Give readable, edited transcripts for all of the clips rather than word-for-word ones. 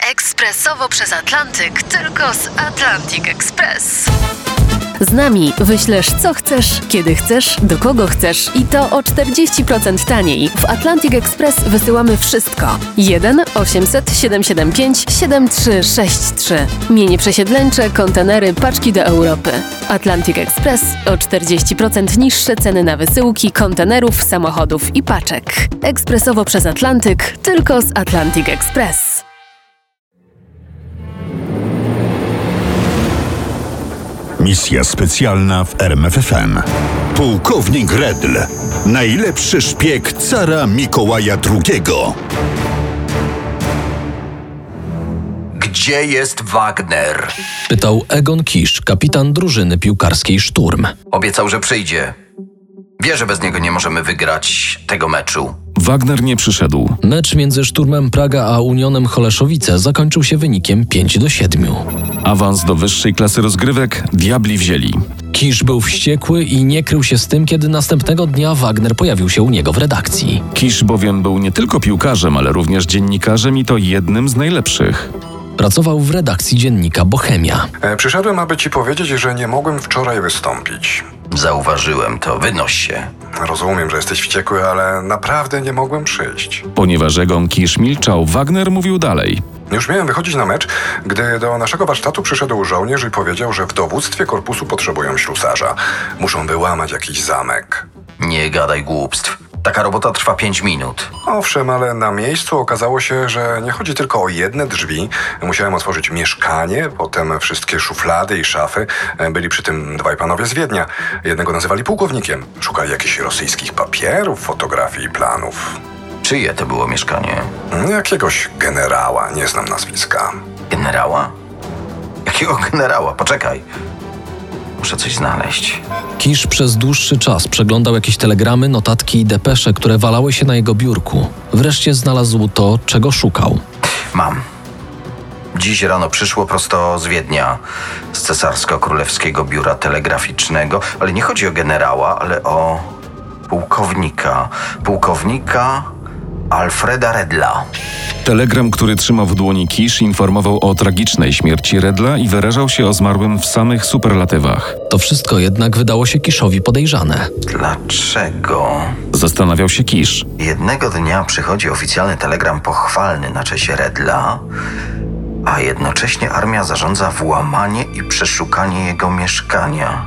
Ekspresowo przez Atlantyk, tylko z Atlantic Express. Z nami wyślesz co chcesz, kiedy chcesz, do kogo chcesz i to o 40% taniej. W Atlantic Express wysyłamy wszystko. 1 800 775 7363. Mienie przesiedleńcze, kontenery, paczki do Europy. Atlantic Express o 40% niższe ceny na wysyłki, kontenerów, samochodów i paczek. Ekspresowo przez Atlantyk, tylko z Atlantic Express. Misja specjalna w RMFFM. Pułkownik Redl. Najlepszy szpieg cara Mikołaja II. Gdzie jest Wagner? Pytał Egon Kisz, kapitan drużyny piłkarskiej Szturm. Obiecał, że przyjdzie. Wie, że bez niego nie możemy wygrać tego meczu. Wagner nie przyszedł. Mecz między Szturmem Praga a Unionem Holeszowice zakończył się wynikiem 5-7. Awans do wyższej klasy rozgrywek diabli wzięli. Kisz był wściekły i nie krył się z tym, kiedy następnego dnia Wagner pojawił się u niego w redakcji. Kisz bowiem był nie tylko piłkarzem, ale również dziennikarzem i to jednym z najlepszych. Pracował w redakcji dziennika Bohemia. Przyszedłem, aby ci powiedzieć, że nie mogłem wczoraj wystąpić. Zauważyłem to, wynoś się. Rozumiem, że jesteś wściekły, ale naprawdę nie mogłem przyjść. Ponieważ Egon Kisz milczał, Wagner mówił dalej. Już miałem wychodzić na mecz, gdy do naszego warsztatu przyszedł żołnierz i powiedział, że w dowództwie korpusu potrzebują ślusarza. Muszą wyłamać jakiś zamek. Nie gadaj głupstw. Taka robota trwa 5 minut. Owszem, ale na miejscu okazało się, że nie chodzi tylko o jedne drzwi. Musiałem otworzyć mieszkanie, potem wszystkie szuflady i szafy. Byli przy tym dwaj panowie z Wiednia. Jednego nazywali pułkownikiem. Szukali jakichś rosyjskich papierów, fotografii i planów. Czyje to było mieszkanie? Jakiegoś generała, nie znam nazwiska. Generała? Jakiego generała? Poczekaj. Muszę coś znaleźć. Kisz przez dłuższy czas przeglądał jakieś telegramy, notatki i depesze, które walały się na jego biurku. Wreszcie znalazł to, czego szukał. Mam. Dziś rano przyszło prosto z Wiednia, z Cesarsko-Królewskiego Biura Telegraficznego, ale nie chodzi o generała, ale o pułkownika. Pułkownika Alfreda Redla. Telegram, który trzymał w dłoni Kisz, informował o tragicznej śmierci Redla i wyrażał się o zmarłym w samych superlatywach. To wszystko jednak wydało się Kiszowi podejrzane. Dlaczego? Zastanawiał się Kisz. Jednego dnia przychodzi oficjalny telegram pochwalny na cześć Redla, a jednocześnie armia zarządza włamanie i przeszukanie jego mieszkania.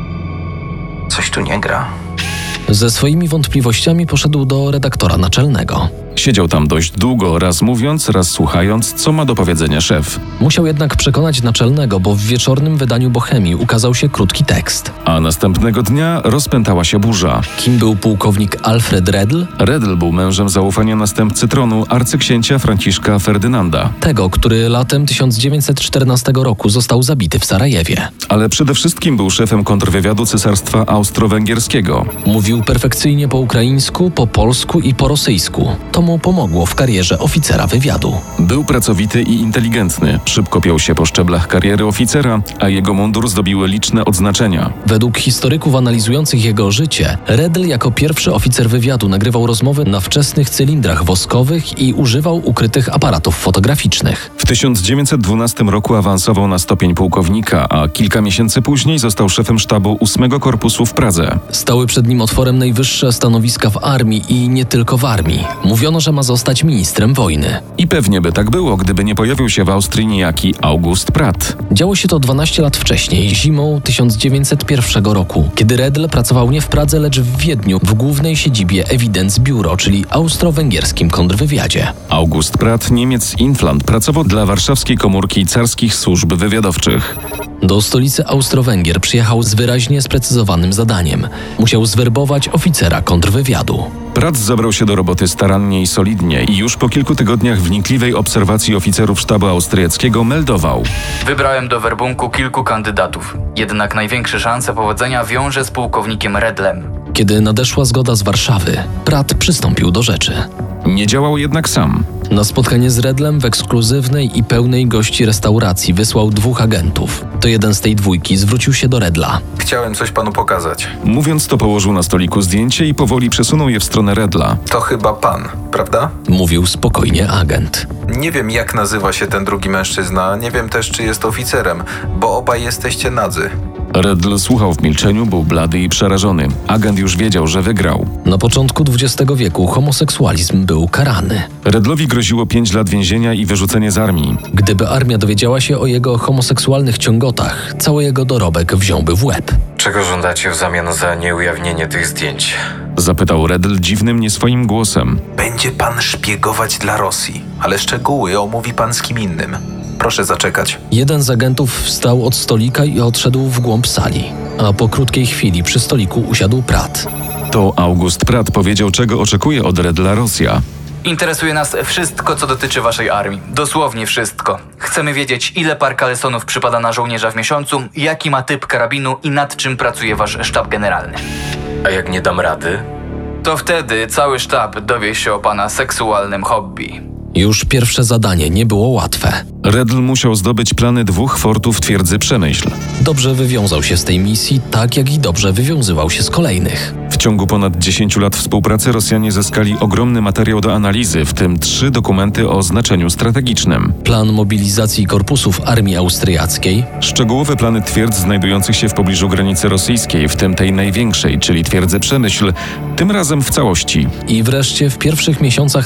Coś tu nie gra. Ze swoimi wątpliwościami poszedł do redaktora naczelnego. Siedział tam dość długo, raz mówiąc, raz słuchając, co ma do powiedzenia szef. Musiał jednak przekonać naczelnego, bo w wieczornym wydaniu Bohemii ukazał się krótki tekst. A następnego dnia rozpętała się burza. Kim był pułkownik Alfred Redl? Redl był mężem zaufania następcy tronu, arcyksięcia Franciszka Ferdynanda. Tego, który latem 1914 roku został zabity w Sarajewie. Ale przede wszystkim był szefem kontrwywiadu Cesarstwa Austro-Węgierskiego. Mówił perfekcyjnie po ukraińsku, po polsku i po rosyjsku. To mu pomogło w karierze oficera wywiadu. Był pracowity i inteligentny. Szybko piął się po szczeblach kariery oficera, a jego mundur zdobiły liczne odznaczenia. Według historyków analizujących jego życie, Redl jako pierwszy oficer wywiadu nagrywał rozmowy na wczesnych cylindrach woskowych i używał ukrytych aparatów fotograficznych. W 1912 roku awansował na stopień pułkownika, a kilka miesięcy później został szefem sztabu 8 Korpusu w Pradze. Stały przed nim otworem najwyższe stanowiska w armii i nie tylko w armii. Mówiono, że ma zostać ministrem wojny. I pewnie by tak było, gdyby nie pojawił się w Austrii niejaki August Pratt. Działo się to 12 lat wcześniej, zimą 1901 roku, kiedy Redl pracował nie w Pradze, lecz w Wiedniu, w głównej siedzibie Evidence Bureau, czyli austro-węgierskim kontrwywiadzie. August Pratt, Niemiec Inflant, pracował dla warszawskiej komórki carskich służb wywiadowczych. Do stolicy Austro-Węgier przyjechał z wyraźnie sprecyzowanym zadaniem. Musiał zwerbować oficera kontrwywiadu. Pratt zabrał się do roboty starannie i solidnie i już po kilku tygodniach wnikliwej obserwacji oficerów sztabu austriackiego meldował: Wybrałem do werbunku kilku kandydatów, jednak największe szanse powodzenia wiąże z pułkownikiem Redlem. Kiedy nadeszła zgoda z Warszawy, Pratt przystąpił do rzeczy. Nie działał jednak sam. Na spotkanie z Redlem w ekskluzywnej i pełnej gości restauracji wysłał 2 agentów. To jeden z tej dwójki zwrócił się do Redla. Chciałem coś panu pokazać. Mówiąc to, położył na stoliku zdjęcie i powoli przesunął je w stronę Redla. To chyba pan, prawda? Mówił spokojnie agent. Nie wiem, jak nazywa się ten drugi mężczyzna, nie wiem też, czy jest oficerem, bo obaj jesteście nadzy. Redl słuchał w milczeniu, był blady i przerażony. Agent już wiedział, że wygrał. Na początku XX wieku homoseksualizm był karany. Redlowi groziło 5 lat więzienia i wyrzucenie z armii. Gdyby armia dowiedziała się o jego homoseksualnych ciągotach, cały jego dorobek wziąłby w łeb. Czego żądacie w zamian za nieujawnienie tych zdjęć? Zapytał Redl dziwnym, nieswoim głosem. Będzie pan szpiegować dla Rosji, ale szczegóły omówi pan z kim innym. Proszę zaczekać. Jeden z agentów wstał od stolika i odszedł w głąb sali, a po krótkiej chwili przy stoliku usiadł Pratt. To August Pratt powiedział, czego oczekuje od Redla Rosja. Interesuje nas wszystko, co dotyczy waszej armii. Dosłownie wszystko. Chcemy wiedzieć, ile par kalesonów przypada na żołnierza w miesiącu, jaki ma typ karabinu i nad czym pracuje wasz sztab generalny. A jak nie dam rady? To wtedy cały sztab dowie się o pana seksualnym hobby. Już pierwsze zadanie nie było łatwe. Redl musiał zdobyć plany 2 fortów twierdzy Przemyśl. Dobrze wywiązał się z tej misji, tak jak i dobrze wywiązywał się z kolejnych. W ciągu ponad 10 lat współpracy Rosjanie zyskali ogromny materiał do analizy, w tym 3 dokumenty o znaczeniu strategicznym. Plan mobilizacji korpusów armii austriackiej, Szczegółowe plany twierdz znajdujących się w pobliżu granicy rosyjskiej, w tym tej największej, czyli twierdzy Przemyśl, tym razem w całości. i wreszcie w pierwszych miesiącach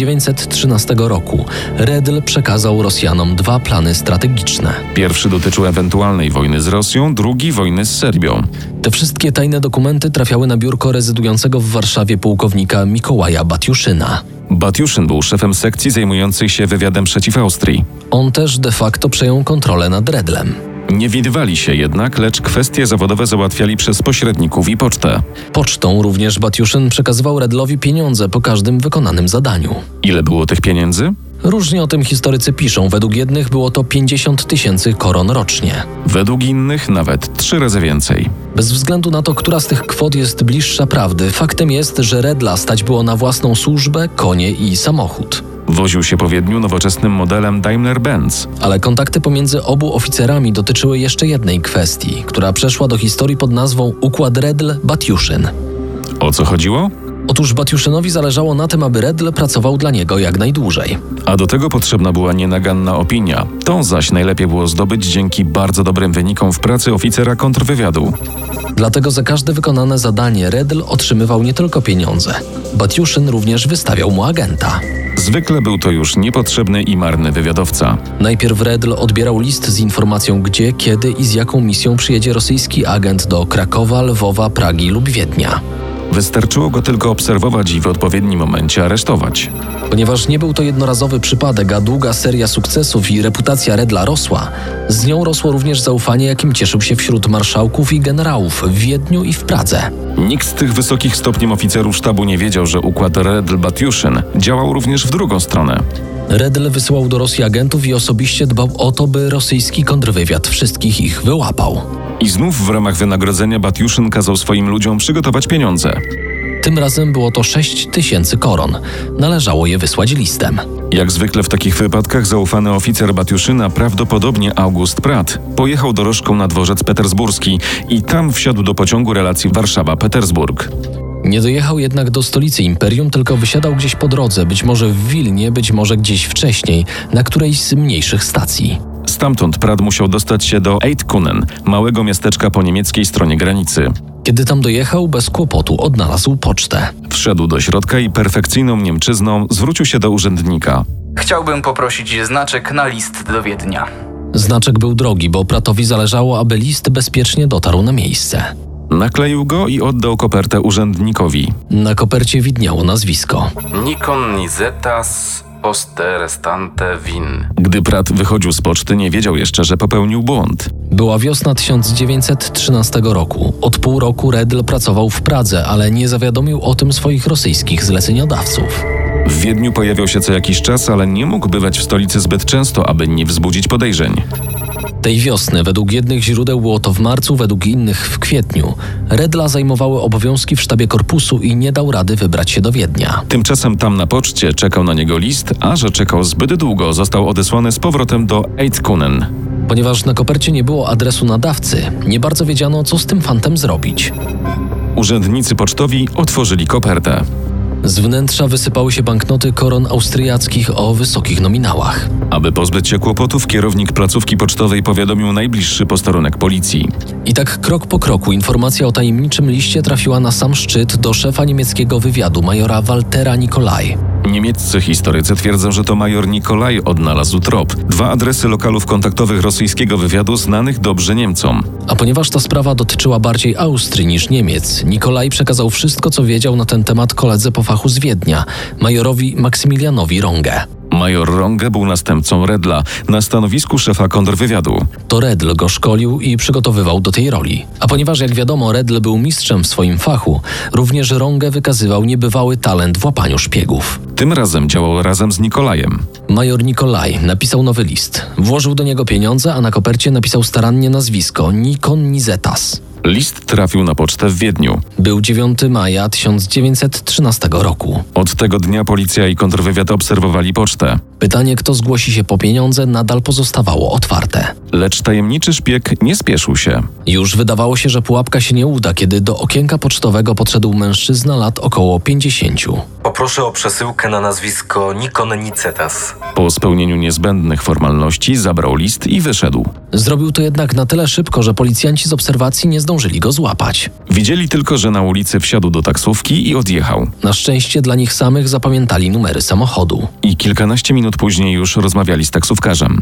1913 roku Redl przekazał Rosjanom 2 plany strategiczne. Pierwszy dotyczył ewentualnej wojny z Rosją, drugi wojny z Serbią. Te wszystkie tajne dokumenty trafiały na biurko rezydującego w Warszawie pułkownika Mikołaja Batiuszyna. Batiuszyn był szefem sekcji zajmującej się wywiadem przeciw Austrii. On też de facto przejął kontrolę nad Redlem. Nie widywali się jednak, lecz kwestie zawodowe załatwiali przez pośredników i pocztę. Pocztą również Batiuszyn przekazywał Redlowi pieniądze po każdym wykonanym zadaniu. Ile było tych pieniędzy? Różnie o tym historycy piszą. Według jednych było to 50 000 koron rocznie. Według innych nawet 3 razy więcej. Bez względu na to, która z tych kwot jest bliższa prawdy, faktem jest, że Redla stać było na własną służbę, konie i samochód. Woził się po Wiedniu nowoczesnym modelem Daimler-Benz. Ale kontakty pomiędzy obu oficerami dotyczyły jeszcze jednej kwestii, która przeszła do historii pod nazwą Układ Redl-Batiuszyn. O co chodziło? Otóż Batiuszynowi zależało na tym, aby Redl pracował dla niego jak najdłużej. A do tego potrzebna była nienaganna opinia. Tą zaś najlepiej było zdobyć dzięki bardzo dobrym wynikom w pracy oficera kontrwywiadu. Dlatego za każde wykonane zadanie Redl otrzymywał nie tylko pieniądze. Batiuszyn również wystawiał mu agenta. Zwykle był to już niepotrzebny i marny wywiadowca. Najpierw Redl odbierał list z informacją, gdzie, kiedy i z jaką misją przyjedzie rosyjski agent do Krakowa, Lwowa, Pragi lub Wiednia. Wystarczyło go tylko obserwować i w odpowiednim momencie aresztować. Ponieważ nie był to jednorazowy przypadek, a długa seria sukcesów i reputacja Redla rosła, z nią rosło również zaufanie, jakim cieszył się wśród marszałków i generałów w Wiedniu i w Pradze. Nikt z tych wysokich stopniem oficerów sztabu nie wiedział, że układ Redl-Batiuszyn działał również w drugą stronę. Redl wysyłał do Rosji agentów i osobiście dbał o to, by rosyjski kontrwywiad wszystkich ich wyłapał. I znów w ramach wynagrodzenia Batiuszyn kazał swoim ludziom przygotować pieniądze. Tym razem było to 6 000 koron. Należało je wysłać listem. Jak zwykle w takich wypadkach zaufany oficer Batiuszyna, prawdopodobnie August Pratt, pojechał dorożką na dworzec petersburski i tam wsiadł do pociągu relacji Warszawa-Petersburg. Nie dojechał jednak do stolicy imperium, tylko wysiadał gdzieś po drodze, być może w Wilnie, być może gdzieś wcześniej, na którejś z mniejszych stacji. Stamtąd Pratt musiał dostać się do Eidkunen, małego miasteczka po niemieckiej stronie granicy. Kiedy tam dojechał, bez kłopotu odnalazł pocztę. Wszedł do środka i perfekcyjną Niemczyzną zwrócił się do urzędnika. Chciałbym poprosić znaczek na list do Wiednia. Znaczek był drogi, bo Prattowi zależało, aby list bezpiecznie dotarł na miejsce. Nakleił go i oddał kopertę urzędnikowi. Na kopercie widniało nazwisko. Nikon Nizetas Poste Restante Win. Gdy Pratt wychodził z poczty, nie wiedział jeszcze, że popełnił błąd. Była wiosna 1913 roku. Od pół roku Redl pracował w Pradze, ale nie zawiadomił o tym swoich rosyjskich zleceniodawców. W Wiedniu pojawiał się co jakiś czas, ale nie mógł bywać w stolicy zbyt często, aby nie wzbudzić podejrzeń. Tej wiosny według jednych źródeł było to w marcu, według innych w kwietniu. Redla zajmowały obowiązki w sztabie korpusu i nie dał rady wybrać się do Wiednia. Tymczasem tam na poczcie czekał na niego list, a że czekał zbyt długo, został odesłany z powrotem do Eidtkunen. Ponieważ na kopercie nie było adresu nadawcy, nie bardzo wiedziano, co z tym fantem zrobić. Urzędnicy pocztowi otworzyli kopertę. Z wnętrza wysypały się banknoty koron austriackich o wysokich nominałach. Aby pozbyć się kłopotów, kierownik placówki pocztowej powiadomił najbliższy posterunek policji. I tak krok po kroku informacja o tajemniczym liście trafiła na sam szczyt do szefa niemieckiego wywiadu, majora Waltera Nikolaj. Niemieccy historycy twierdzą, że to major Nikolaj odnalazł trop. 2 adresy lokalów kontaktowych rosyjskiego wywiadu znanych dobrze Niemcom. A ponieważ ta sprawa dotyczyła bardziej Austrii niż Niemiec, Nikolaj przekazał wszystko, co wiedział na ten temat koledze po fachu z Wiednia, majorowi Maksymilianowi Runge. Major Runge był następcą Redla na stanowisku szefa kontrwywiadu. To Redl go szkolił i przygotowywał do tej roli. A ponieważ, jak wiadomo, Redl był mistrzem w swoim fachu, również Runge wykazywał niebywały talent w łapaniu szpiegów. Tym razem działał razem z Nikolajem. Major Nikolaj napisał nowy list. Włożył do niego pieniądze, a na kopercie napisał starannie nazwisko Nikon Nizetas. List trafił na pocztę w Wiedniu. Był 9 maja 1913 roku. Od tego dnia policja i kontrwywiad obserwowali pocztę. Pytanie, kto zgłosi się po pieniądze, nadal pozostawało otwarte. Lecz tajemniczy szpieg nie spieszył się. Już wydawało się, że pułapka się nie uda, kiedy do okienka pocztowego podszedł mężczyzna lat około 50. Poproszę o przesyłkę na nazwisko Nikon Nicetas. Po spełnieniu niezbędnych formalności zabrał list i wyszedł. Zrobił to jednak na tyle szybko, że policjanci z obserwacji nie zdążyli go złapać. Widzieli tylko, że na ulicy wsiadł do taksówki i odjechał. Na szczęście dla nich samych zapamiętali numery samochodu. I kilkanaście minut później już rozmawiali z taksówkarzem.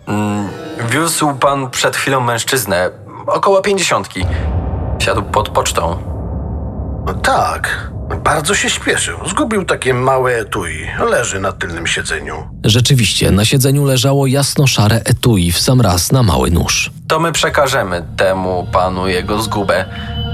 Wiózł pan przed chwilą mężczyznę, około 50. Siadł pod pocztą. No tak, bardzo się śpieszył. Zgubił takie małe etui. Leży na tylnym siedzeniu. Rzeczywiście, na siedzeniu leżało jasno-szare etui w sam raz na mały nóż. To my przekażemy temu panu jego zgubę.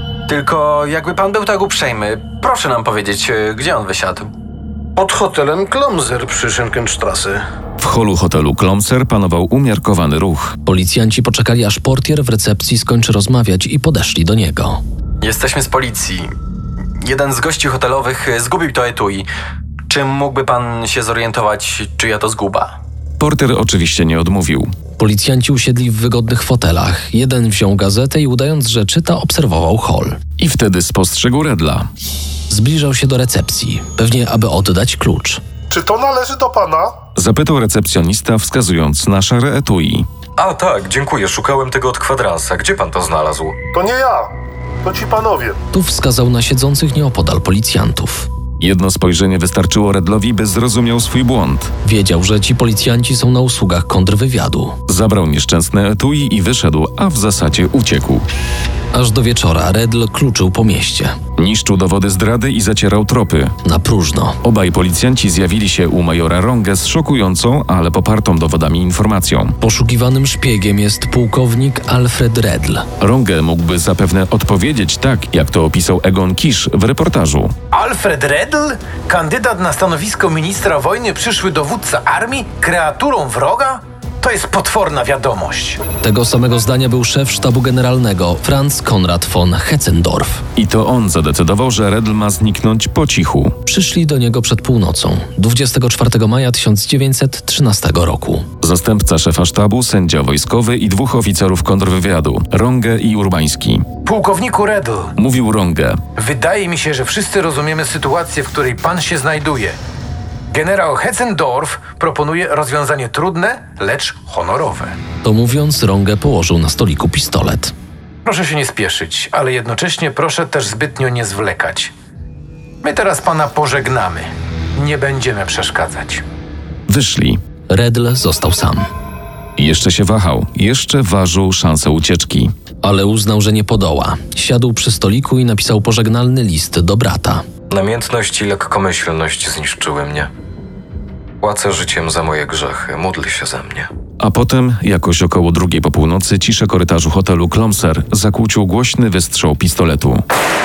Tylko jakby pan był tak uprzejmy, proszę nam powiedzieć, gdzie on wysiadł. Pod hotelem Klomser przy Schenkenstrasse. W holu hotelu Klomser panował umiarkowany ruch. Policjanci poczekali, aż portier w recepcji skończy rozmawiać i podeszli do niego. Jesteśmy z policji. Jeden z gości hotelowych zgubił to etui. Czy mógłby pan się zorientować, czyja to zguba? Porter oczywiście nie odmówił. Policjanci usiedli w wygodnych fotelach. Jeden wziął gazetę i udając, że czyta, obserwował hol. I wtedy spostrzegł Redla. Zbliżał się do recepcji, pewnie aby oddać klucz. Czy to należy do pana? Zapytał recepcjonista, wskazując na szare etui. A tak, dziękuję, szukałem tego od kwadransa. Gdzie pan to znalazł? To nie ja, to ci panowie. Tu wskazał na siedzących nieopodal policjantów. Jedno spojrzenie wystarczyło Redlowi, by zrozumiał swój błąd. Wiedział, że ci policjanci są na usługach kontrwywiadu. Zabrał nieszczęsne etui i wyszedł, a w zasadzie uciekł. Aż do wieczora Redl kluczył po mieście. Niszczył dowody zdrady i zacierał tropy. Na próżno. Obaj policjanci zjawili się u majora Runge z szokującą, ale popartą dowodami informacją. Poszukiwanym szpiegiem jest pułkownik Alfred Redl. Runge mógłby zapewne odpowiedzieć tak, jak to opisał Egon Kisz w reportażu. Alfred Redl? Kandydat na stanowisko ministra wojny, przyszły dowódca armii? Kreaturą wroga? To jest potworna wiadomość. Tego samego zdania był szef sztabu generalnego, Franz Konrad von Hetzendorf. I to on zadecydował, że Redl ma zniknąć po cichu. Przyszli do niego przed północą, 24 maja 1913 roku. Zastępca szefa sztabu, sędzia wojskowy i 2 oficerów kontrwywiadu, Runge i Urbański. Pułkowniku Redl, mówił Runge. Wydaje mi się, że wszyscy rozumiemy sytuację, w której pan się znajduje. Generał Hetzendorf proponuje rozwiązanie trudne, lecz honorowe. To mówiąc, Runge położył na stoliku pistolet. Proszę się nie spieszyć, ale jednocześnie proszę też zbytnio nie zwlekać. My teraz pana pożegnamy. Nie będziemy przeszkadzać. Wyszli. Redl został sam. Jeszcze się wahał, jeszcze ważył szansę ucieczki. Ale uznał, że nie podoła. Siadł przy stoliku i napisał pożegnalny list do brata. Namiętność i lekkomyślność zniszczyły mnie. Płacę życiem za moje grzechy, módl się za mnie. A potem, jakoś około 2 po północy, ciszę korytarzu hotelu Klomser zakłócił głośny wystrzał pistoletu.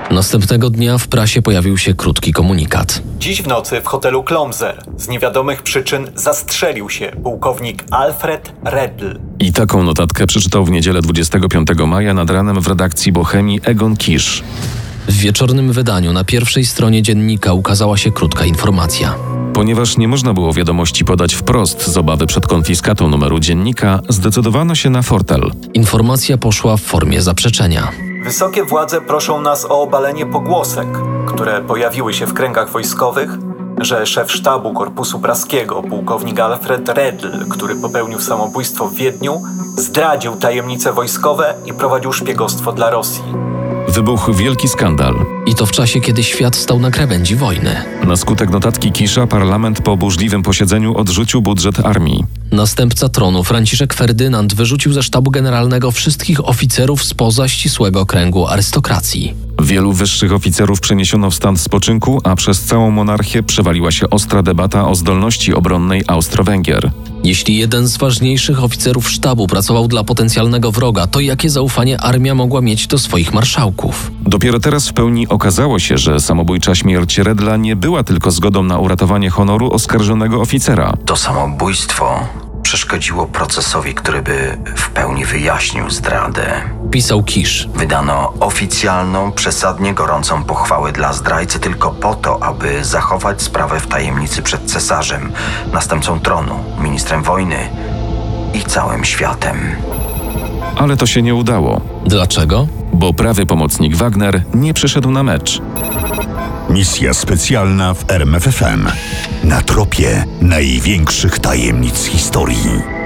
Następnego dnia w prasie pojawił się krótki komunikat. Dziś w nocy w hotelu Klomzer z niewiadomych przyczyn zastrzelił się pułkownik Alfred Redl. I taką notatkę przeczytał w niedzielę 25 maja nad ranem w redakcji Bohemii Egon Kisz. W wieczornym wydaniu na pierwszej stronie dziennika ukazała się krótka informacja. Ponieważ nie można było wiadomości podać wprost z obawy przed konfiskatą numeru dziennika, zdecydowano się na fortel. Informacja poszła w formie zaprzeczenia. Wysokie władze proszą nas o obalenie pogłosek, które pojawiły się w kręgach wojskowych, że szef sztabu Korpusu Praskiego, pułkownik Alfred Redl, który popełnił samobójstwo w Wiedniu, zdradził tajemnice wojskowe i prowadził szpiegostwo dla Rosji. Wybuchł wielki skandal. I to w czasie, kiedy świat stał na krawędzi wojny. Na skutek notatki Kisza parlament po burzliwym posiedzeniu odrzucił budżet armii. Następca tronu Franciszek Ferdynand wyrzucił ze sztabu generalnego wszystkich oficerów spoza ścisłego kręgu arystokracji. Wielu wyższych oficerów przeniesiono w stan spoczynku, a przez całą monarchię przewaliła się ostra debata o zdolności obronnej Austro-Węgier. Jeśli jeden z ważniejszych oficerów sztabu pracował dla potencjalnego wroga, to jakie zaufanie armia mogła mieć do swoich marszałków? Dopiero teraz w pełni okazało się, że samobójcza śmierć Redla nie była tylko zgodą na uratowanie honoru oskarżonego oficera. To samobójstwo przeszkodziło procesowi, który by w pełni wyjaśnił zdradę. Pisał Kisz. Wydano oficjalną, przesadnie gorącą pochwałę dla zdrajcy tylko po to, aby zachować sprawę w tajemnicy przed cesarzem, następcą tronu, ministrem wojny i całym światem. Ale to się nie udało. Dlaczego? Bo prawy pomocnik Wagner nie przyszedł na mecz. Misja specjalna w RMFFM. Na tropie największych tajemnic historii.